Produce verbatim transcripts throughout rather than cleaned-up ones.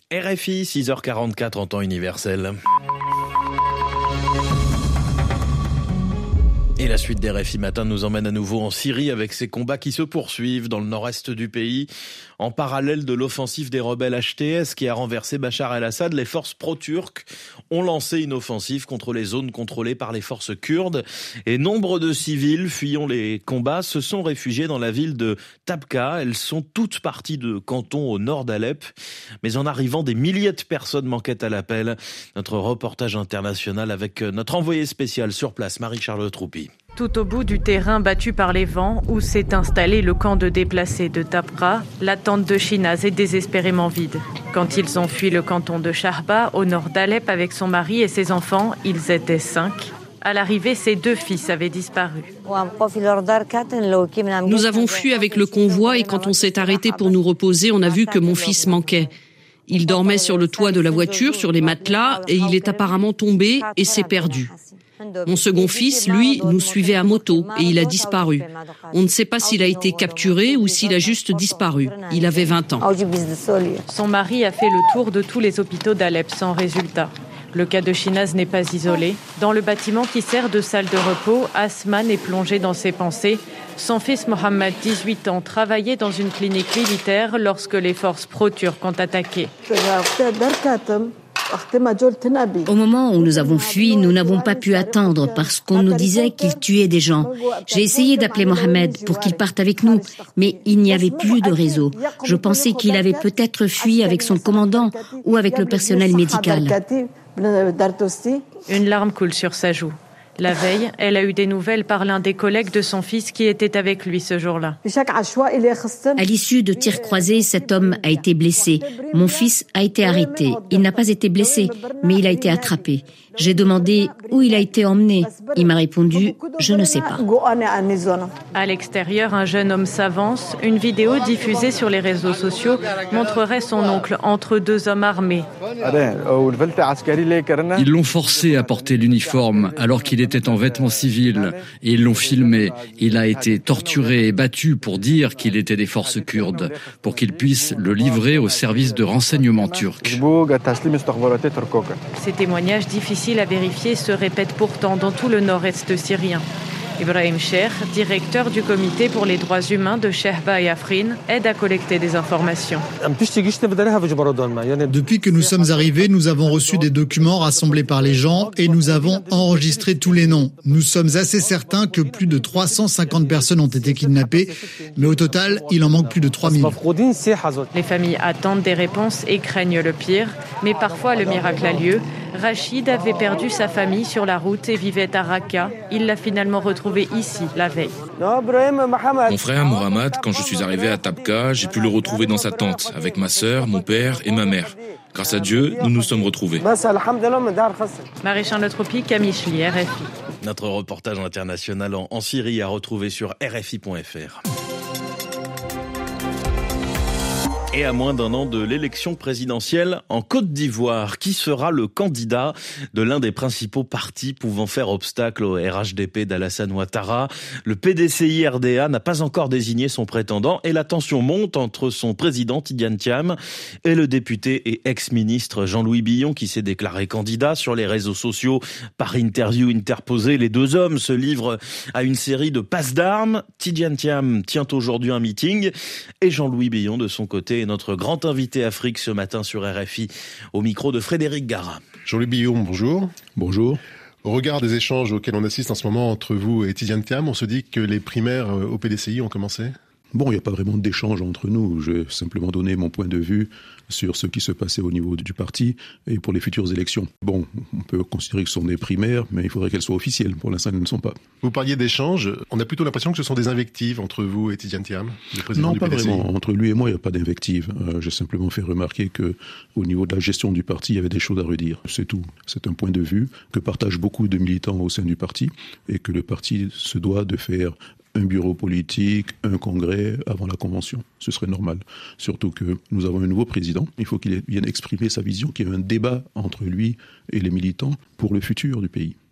R F I, six heures quarante-quatre en temps universel. Et la suite des R F I Matin nous emmène à nouveau en Syrie avec ces combats qui se poursuivent dans le nord-est du pays. En parallèle de l'offensive des rebelles H T S qui a renversé Bachar el-Assad, les forces pro-turques ont lancé une offensive contre les zones contrôlées par les forces kurdes. Et nombre de civils fuyant les combats se sont réfugiés dans la ville de Tabqa. Elles sont toutes parties de cantons au nord d'Alep. Mais en arrivant, des milliers de personnes manquaient à l'appel. Notre reportage international avec notre envoyé spécial sur place, Marie-Charlotte Troupi. Tout au bout du terrain battu par les vents où s'est installé le camp de déplacés de Tabqa, la tente de Shinaz est désespérément vide. Quand ils ont fui le canton de Sharba, au nord d'Alep, avec son mari et ses enfants, ils étaient cinq. À l'arrivée, ses deux fils avaient disparu. Nous avons fui avec le convoi et quand on s'est arrêté pour nous reposer, on a vu que mon fils manquait. Il dormait sur le toit de la voiture, sur les matelas, et il est apparemment tombé et s'est perdu. Mon second fils, lui, nous suivait à moto et il a disparu. On ne sait pas s'il a été capturé ou s'il a juste disparu. Il avait vingt ans. Son mari a fait le tour de tous les hôpitaux d'Alep sans résultat. Le cas de Shinaz n'est pas isolé. Dans le bâtiment qui sert de salle de repos, Asman est plongé dans ses pensées. Son fils Mohamed, dix-huit ans, travaillait dans une clinique militaire lorsque les forces pro-turques ont attaqué. Au moment où nous avons fui, nous n'avons pas pu attendre parce qu'on nous disait qu'il tuait des gens. J'ai essayé d'appeler Mohamed pour qu'il parte avec nous, mais il n'y avait plus de réseau. Je pensais qu'il avait peut-être fui avec son commandant ou avec le personnel médical. Une larme coule sur sa joue. La veille, elle a eu des nouvelles par l'un des collègues de son fils qui était avec lui ce jour-là. À l'issue de tirs croisés, cet homme a été blessé. Mon fils a été arrêté. Il n'a pas été blessé, mais il a été attrapé. J'ai demandé où il a été emmené. Il m'a répondu « Je ne sais pas ». À l'extérieur, un jeune homme s'avance. Une vidéo diffusée sur les réseaux sociaux montrerait son oncle entre deux hommes armés. Ils l'ont forcé à porter l'uniforme alors qu'il était en vêtements civils et ils l'ont filmé. Il a été torturé et battu pour dire qu'il était des forces kurdes, pour qu'il puisse le livrer au service de renseignement turc. Ces témoignages difficiles à vérifier se répètent pourtant dans tout le nord-est syrien. Ibrahim Cher, directeur du comité pour les droits humains de Shehba et Afrin, aide à collecter des informations. Depuis que nous sommes arrivés, nous avons reçu des documents rassemblés par les gens et nous avons enregistré tous les noms. Nous sommes assez certains que plus de trois cent cinquante personnes ont été kidnappées, mais au total, il en manque plus de trois mille. Les familles attendent des réponses et craignent le pire, mais parfois le miracle a lieu. Rachid avait perdu sa famille sur la route et vivait à Raqqa. Il l'a finalement retrouvé ici, la veille. Mon frère Mohamed, quand je suis arrivé à Tabqa, j'ai pu le retrouver dans sa tente, avec ma sœur, mon père et ma mère. Grâce à Dieu, nous nous sommes retrouvés. Marie-Charlotte Troupi, Camille Schli, R F I. Notre reportage international en, en Syrie à retrouver sur R F I point F R. Et à moins d'un an de l'élection présidentielle en Côte d'Ivoire, qui sera le candidat de l'un des principaux partis pouvant faire obstacle au R H D P d'Alassane Ouattara? Le P D C I R D A n'a pas encore désigné son prétendant et la tension monte entre son président Tidjane Thiam et le député et ex-ministre Jean-Louis Billon qui s'est déclaré candidat. Sur les réseaux sociaux, par interview interposée, les deux hommes se livrent à une série de passes d'armes. Tidjane Thiam tient aujourd'hui un meeting et Jean-Louis Billon de son côté notre grand invité Afrique ce matin sur R F I, au micro de Frédéric Gara. Jean-Louis Billon, bonjour. Bonjour. Au regard des échanges auxquels on assiste en ce moment entre vous et Tidjane Thiam, on se dit que les primaires au P D C I ont commencé ? Bon, il n'y a pas vraiment d'échange entre nous. J'ai simplement donné mon point de vue sur ce qui se passait au niveau du parti et pour les futures élections. Bon, on peut considérer que ce sont des primaires, mais il faudrait qu'elles soient officielles. Pour l'instant, elles ne le sont pas. Vous parliez d'échanges. On a plutôt l'impression que ce sont des invectives entre vous et Tidjane Thiam, le président non, du P D C I. Non, pas vraiment. Entre lui et moi, il n'y a pas d'invectives. Euh, j'ai simplement fait remarquer que, au niveau de la gestion du parti, il y avait des choses à redire. C'est tout. C'est un point de vue que partagent beaucoup de militants au sein du parti et que le parti se doit de faire un bureau politique, un congrès avant la convention. Ce serait normal. Surtout que nous avons un nouveau président. Il faut qu'il vienne exprimer sa vision, qu'il y ait un débat entre lui et les militants pour le futur du pays.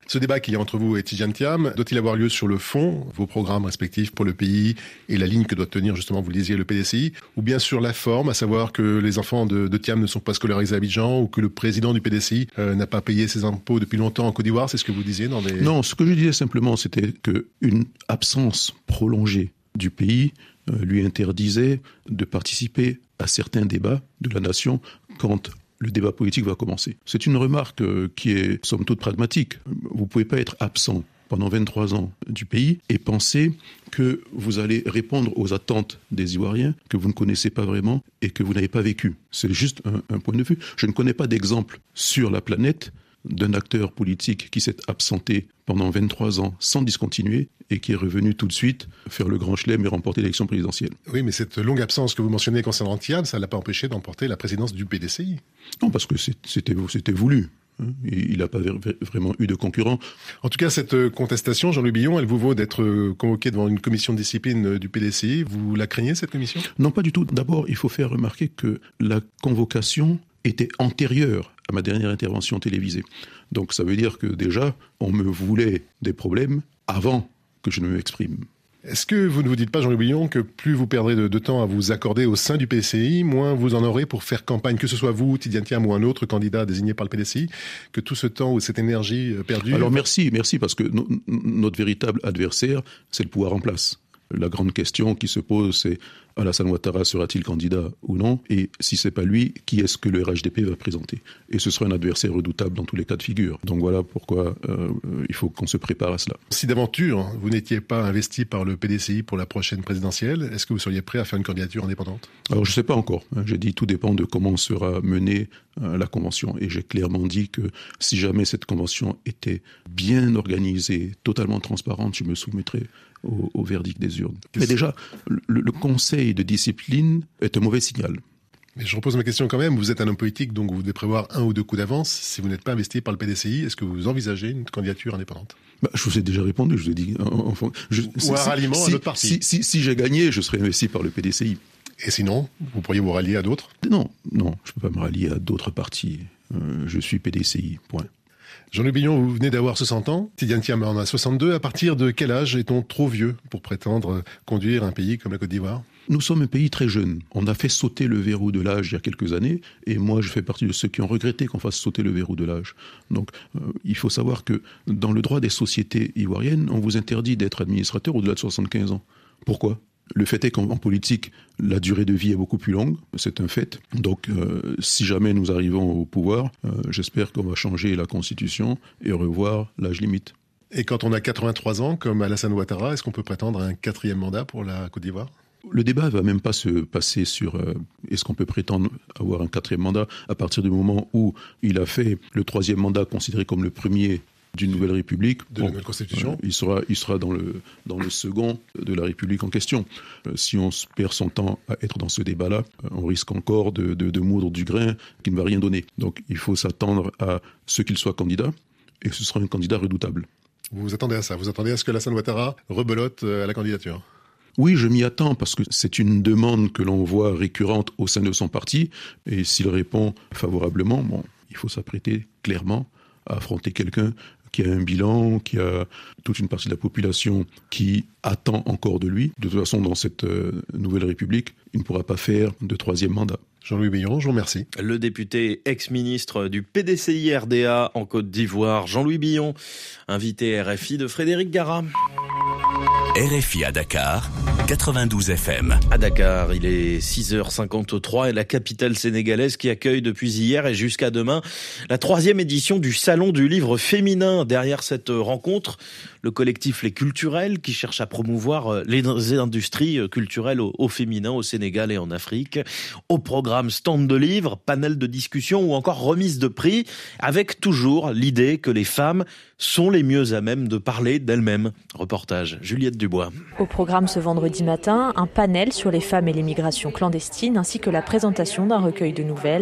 Ce débat qu'il y a entre vous et Tidjane Thiam, doit-il avoir lieu sur le fond, vos programmes respectifs pour le pays et la ligne que doit tenir justement, vous le disiez, le P D C I, ou bien sur la forme, à savoir que les enfants de, de Thiam ne sont pas scolarisés à Abidjan, ou que le président du P D C I euh, n'a pas payé ses impôts depuis longtemps en Côte d'Ivoire, c'est ce que vous disiez dans les... Non, ce que je disais simplement, c'était qu'une absence prolongée du pays euh, lui interdisait de participer à certains débats de la nation quand le débat politique va commencer. C'est une remarque euh, qui est somme toute pragmatique. Vous ne pouvez pas être absent pendant vingt-trois ans du pays et penser que vous allez répondre aux attentes des Ivoiriens que vous ne connaissez pas vraiment et que vous n'avez pas vécu. C'est juste un, un point de vue. Je ne connais pas d'exemple sur la planète d'un acteur politique qui s'est absenté pendant vingt-trois ans sans discontinuer et qui est revenu tout de suite faire le grand chelem et remporter l'élection présidentielle. Oui, mais cette longue absence que vous mentionnez concernant Thiam, ça ne l'a pas empêché d'emporter la présidence du P D C I. Non, parce que c'était, c'était voulu. Il n'a pas vraiment eu de concurrent. En tout cas, cette contestation, Jean-Louis Billon, elle vous vaut d'être convoqué devant une commission de discipline du P D C I. Vous la craignez, cette commission ? Non, pas du tout. D'abord, il faut faire remarquer que la convocation était antérieure à ma dernière intervention télévisée. Donc ça veut dire que déjà, on me voulait des problèmes avant que je ne m'exprime. Est-ce que vous ne vous dites pas, Jean-Louis Billon, que plus vous perdrez de, de temps à vous accorder au sein du P D C I, moins vous en aurez pour faire campagne, que ce soit vous, Tidjane Thiam, ou un autre candidat désigné par le P D C I, que tout ce temps ou cette énergie perdue... Alors merci, merci, parce que no, notre véritable adversaire, c'est le pouvoir en place. La grande question qui se pose, c'est Alassane Ouattara sera-t-il candidat ou non ? Et si c'est pas lui, qui est-ce que le R H D P va présenter ? Et ce sera un adversaire redoutable dans tous les cas de figure. Donc voilà pourquoi euh, il faut qu'on se prépare à cela. Si d'aventure vous n'étiez pas investi par le P D C I pour la prochaine présidentielle, est-ce que vous seriez prêt à faire une candidature indépendante ? Alors je ne sais pas encore. J'ai dit tout dépend de comment sera menée euh, la convention. Et j'ai clairement dit que si jamais cette convention était bien organisée, totalement transparente, je me soumettrais Au, au verdict des urnes. Mais déjà, le, le conseil de discipline est un mauvais signal. Mais je repose ma question quand même. Vous êtes un homme politique, donc vous devez prévoir un ou deux coups d'avance. Si vous n'êtes pas investi par le P D C I, est-ce que vous envisagez une candidature indépendante ? Bah, je vous ai déjà répondu. Je vous ai dit. Enfin, je, ou un si, ralliement si, à notre parti. Si, si, si j'ai gagné, je serai investi par le P D C I. Et sinon, vous pourriez vous rallier à d'autres ? Non, non, je ne peux pas me rallier à d'autres partis. Euh, je suis P D C I. Point. Jean-Louis Billon, vous venez d'avoir soixante ans, Tidjane Thiam en a soixante-deux. À partir de quel âge est-on trop vieux pour prétendre conduire un pays comme la Côte d'Ivoire ? Nous sommes un pays très jeune. On a fait sauter le verrou de l'âge il y a quelques années, et moi je fais partie de ceux qui ont regretté qu'on fasse sauter le verrou de l'âge. Donc euh, il faut savoir que dans le droit des sociétés ivoiriennes, on vous interdit d'être administrateur au-delà de soixante-quinze ans. Pourquoi ? Le fait est qu'en politique, la durée de vie est beaucoup plus longue, c'est un fait. Donc, euh, si jamais nous arrivons au pouvoir, euh, j'espère qu'on va changer la Constitution et revoir l'âge limite. Et quand on a quatre-vingt-trois ans, comme Alassane Ouattara, est-ce qu'on peut prétendre à un quatrième mandat pour la Côte d'Ivoire ? Le débat ne va même pas se passer sur euh, est-ce qu'on peut prétendre avoir un quatrième mandat à partir du moment où il a fait le troisième mandat considéré comme le premier d'une nouvelle République. De bon, la nouvelle Constitution. Euh, il sera, il sera dans, le, dans le second de la République en question. Euh, si on perd son temps à être dans ce débat-là, euh, on risque encore de, de, de moudre du grain qui ne va rien donner. Donc il faut s'attendre à ce qu'il soit candidat, et ce sera un candidat redoutable. Vous vous attendez à ça ? Vous attendez à ce que Alassane Ouattara rebelote à la candidature ? Oui, je m'y attends parce que c'est une demande que l'on voit récurrente au sein de son parti, et s'il répond favorablement, bon, il faut s'apprêter clairement à affronter quelqu'un qui a un bilan, qui a toute une partie de la population qui attend encore de lui. De toute façon, dans cette euh, nouvelle République, il ne pourra pas faire de troisième mandat. Jean-Louis Billon, je vous remercie. Le député ex-ministre du P D C I R D A en Côte d'Ivoire, Jean-Louis Billon, invité R F I de Frédéric Gara. R F I à Dakar, quatre-vingt-douze F M. À Dakar, il est six heures cinquante-trois et la capitale sénégalaise qui accueille depuis hier et jusqu'à demain la troisième édition du Salon du livre féminin. Derrière cette rencontre, le collectif Les Culturels qui cherche à promouvoir les industries culturelles au, au féminin au Sénégal et en Afrique. Au programme stand de livres, panel de discussion ou encore remise de prix, avec toujours l'idée que les femmes sont les mieux à même de parler d'elles-mêmes. Reportage Juliette Dubois. Au programme ce vendredi matin, un panel sur les femmes et l'immigration clandestine ainsi que la présentation d'un recueil de nouvelles.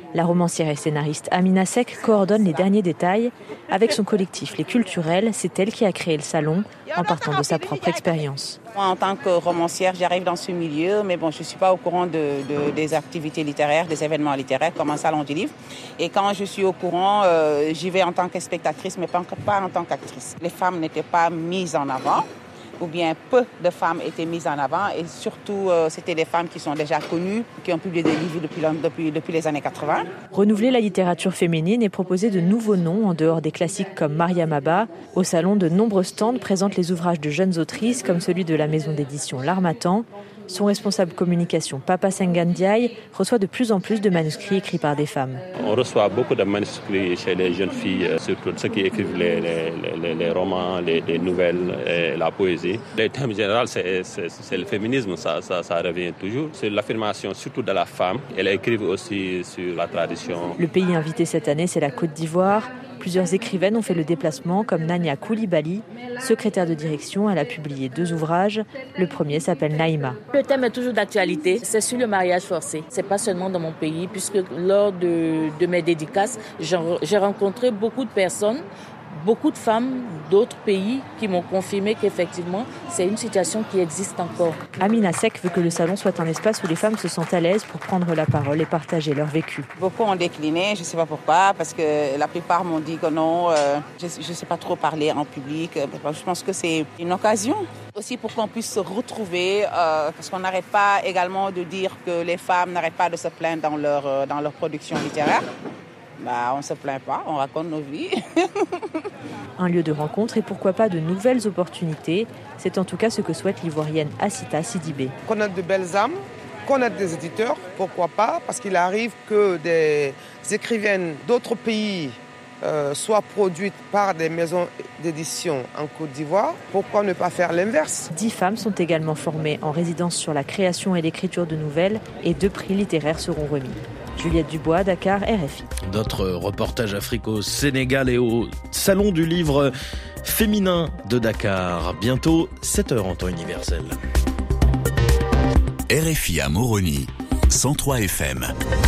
La romancière et scénariste Amina Sek coordonne les derniers détails. Avec son collectif Les Culturels, c'est elle qui a créé le salon en partant de sa propre expérience. Moi, en tant que romancière, j'arrive dans ce milieu, mais bon, je ne suis pas au courant de, de, des activités littéraires, des événements littéraires comme un salon du livre. Et quand je suis au courant, euh, j'y vais en tant que spectatrice, mais pas, pas en tant qu'actrice. Les femmes n'étaient pas mises en avant, ou bien peu de femmes étaient mises en avant, et surtout, euh, c'était des femmes qui sont déjà connues, qui ont publié des livres depuis, depuis, depuis les années quatre-vingts. Renouveler la littérature féminine et proposer de nouveaux noms en dehors des classiques comme Mariam Abba. Au salon, de nombreux stands présentent les ouvrages de jeunes autrices, comme celui de la maison d'édition L'Harmattan. Son responsable communication, Papa Sengandiaï, reçoit de plus en plus de manuscrits écrits par des femmes. On reçoit beaucoup de manuscrits chez les jeunes filles, surtout ceux qui écrivent les, les, les, les romans, les, les nouvelles, et la poésie. Le thème général, c'est, c'est, c'est le féminisme, ça, ça, ça revient toujours. C'est l'affirmation surtout de la femme. Elle écrivent aussi sur la tradition. Le pays invité cette année, c'est la Côte d'Ivoire. Plusieurs écrivaines ont fait le déplacement, comme Nania Koulibaly, secrétaire de direction. Elle a publié deux ouvrages. Le premier s'appelle Naïma. Le thème est toujours d'actualité. C'est sur le mariage forcé. C'est pas seulement dans mon pays, puisque lors de, de mes dédicaces, j'ai rencontré beaucoup de personnes, beaucoup de femmes d'autres pays qui m'ont confirmé qu'effectivement, c'est une situation qui existe encore. Amina Sek veut que le salon soit un espace où les femmes se sentent à l'aise pour prendre la parole et partager leur vécu. Beaucoup ont décliné, je ne sais pas pourquoi, parce que la plupart m'ont dit que non, euh, je ne sais pas trop parler en public. Je pense que c'est une occasion aussi pour qu'on puisse se retrouver, euh, parce qu'on n'arrête pas également de dire que les femmes n'arrêtent pas de se plaindre dans leur, euh, dans leur production littéraire. Bah, on ne se plaint pas, on raconte nos vies. Un lieu de rencontre et pourquoi pas de nouvelles opportunités. C'est en tout cas ce que souhaite l'ivoirienne Assita Sidibé. Connaître de belles âmes, connaître des éditeurs, pourquoi pas, parce qu'il arrive que des écrivaines d'autres pays euh, soient produites par des maisons d'édition en Côte d'Ivoire. Pourquoi ne pas faire l'inverse ? Dix femmes sont également formées en résidence sur la création et l'écriture de nouvelles et deux prix littéraires seront remis. Juliette Dubois, Dakar, R F I. D'autres reportages Afrique au Sénégal et au Salon du livre féminin de Dakar. Bientôt sept heures en temps universel. R F I à Moroni, cent trois F M.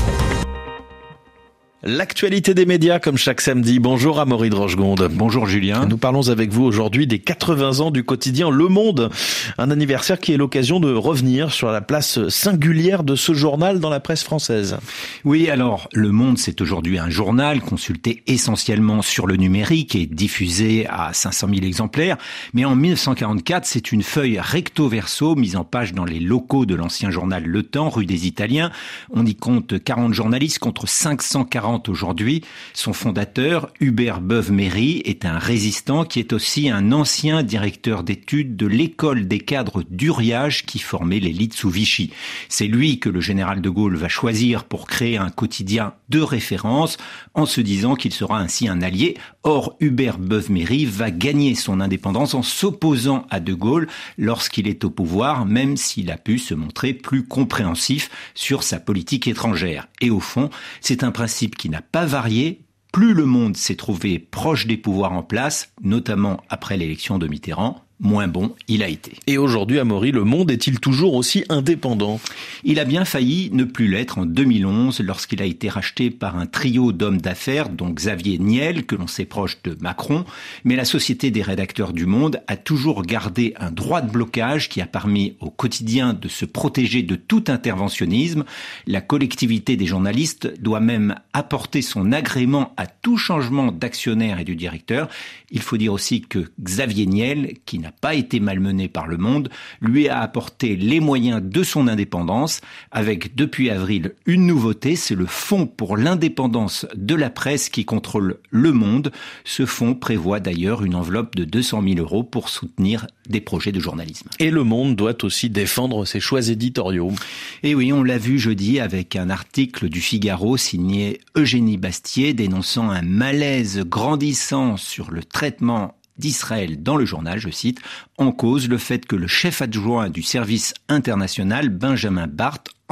L'actualité des médias comme chaque samedi. Bonjour Amaury de Rochegonde. Bonjour Julien. Nous parlons avec vous aujourd'hui des quatre-vingts ans du quotidien Le Monde. Un anniversaire qui est l'occasion de revenir sur la place singulière de ce journal dans la presse française. Oui, alors Le Monde, c'est aujourd'hui un journal consulté essentiellement sur le numérique et diffusé à cinq cent mille exemplaires. Mais en mille neuf cent quarante-quatre, c'est une feuille recto verso mise en page dans les locaux de l'ancien journal Le Temps, rue des Italiens. On y compte quarante journalistes contre cinq cent quarante aujourd'hui. Son fondateur, Hubert Beuve-Méry, est un résistant qui est aussi un ancien directeur d'études de l'école des cadres d'Uriage qui formait l'élite sous Vichy. C'est lui que le général de Gaulle va choisir pour créer un quotidien de référence en se disant qu'il sera ainsi un allié. Or, Hubert Beuve-Méry va gagner son indépendance en s'opposant à de Gaulle lorsqu'il est au pouvoir, même s'il a pu se montrer plus compréhensif sur sa politique étrangère. Et au fond, c'est un principe qui n'a pas varié. Plus le monde s'est trouvé proche des pouvoirs en place, notamment après l'élection de Mitterrand, moins bon il a été. Et aujourd'hui, Amaury, Le Monde est-il toujours aussi indépendant ? Il a bien failli ne plus l'être en deux mille onze lorsqu'il a été racheté par un trio d'hommes d'affaires, dont Xavier Niel, que l'on sait proche de Macron. Mais la Société des rédacteurs du Monde a toujours gardé un droit de blocage qui a permis au quotidien de se protéger de tout interventionnisme. La collectivité des journalistes doit même apporter son agrément à tout changement d'actionnaire et du directeur. Il faut dire aussi que Xavier Niel, qui n'a pas été malmené par Le Monde, lui a apporté les moyens de son indépendance avec depuis avril une nouveauté, c'est le Fonds pour l'indépendance de la presse qui contrôle Le Monde. Ce fonds prévoit d'ailleurs une enveloppe de deux cent mille euros pour soutenir des projets de journalisme. Et Le Monde doit aussi défendre ses choix éditoriaux. Et oui, on l'a vu jeudi avec un article du Figaro signé Eugénie Bastier dénonçant un malaise grandissant sur le traitement d'Israël dans le journal, je cite, en cause le fait que le chef adjoint du service international, Benjamin Barth,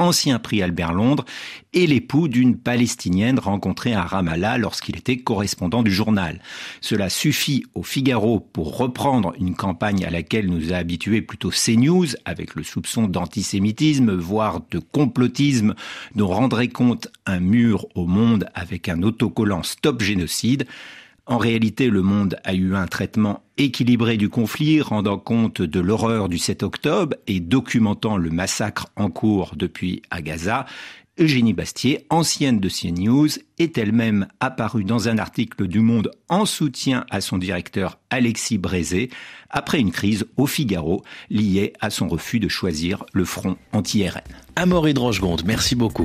ancien prix Albert Londres, et l'époux d'une Palestinienne rencontrée à Ramallah lorsqu'il était correspondant du journal. Cela suffit au Figaro pour reprendre une campagne à laquelle nous a habitués plutôt CNews, avec le soupçon d'antisémitisme, voire de complotisme, dont rendrait compte un mur au Monde avec un autocollant Stop Génocide. En réalité, Le Monde a eu un traitement équilibré du conflit, rendant compte de l'horreur du sept octobre et documentant le massacre en cours depuis à Gaza. Eugénie Bastier, ancienne de CNews, est elle-même apparue dans un article du Monde en soutien à son directeur Alexis Brézé, après une crise au Figaro liée à son refus de choisir le front anti-R N. Amaury de Rochegonde, merci beaucoup.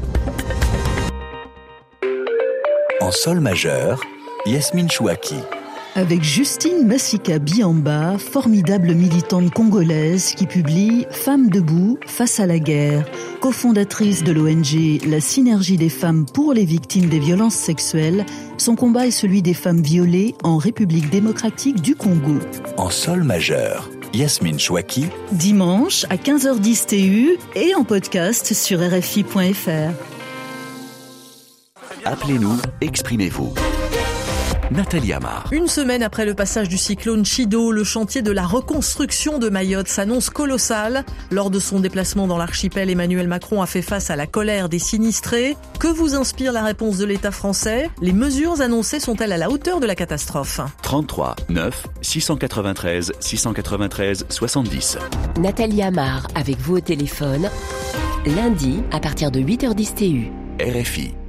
En sol majeur, Yasmine Chouaki. Avec Justine Massika Biamba, formidable militante congolaise qui publie Femmes debout face à la guerre, cofondatrice de l'O N G La Synergie des femmes pour les victimes des violences sexuelles, son combat est celui des femmes violées en République démocratique du Congo. En sol majeur, Yasmine Chouaki. Dimanche à quinze heures dix T U et en podcast sur R F I point F R. Appelez-nous, exprimez-vous. Nathalie Amar. Une semaine après le passage du cyclone Chido, le chantier de la reconstruction de Mayotte s'annonce colossal. Lors de son déplacement dans l'archipel, Emmanuel Macron a fait face à la colère des sinistrés. Que vous inspire la réponse de l'État français ? Les mesures annoncées sont-elles à la hauteur de la catastrophe ? trente-trois neuf six cent quatre-vingt-treize six cent quatre-vingt-treize soixante-dix. Nathalie Amar avec vous au téléphone, lundi à partir de huit heures dix T U. R F I.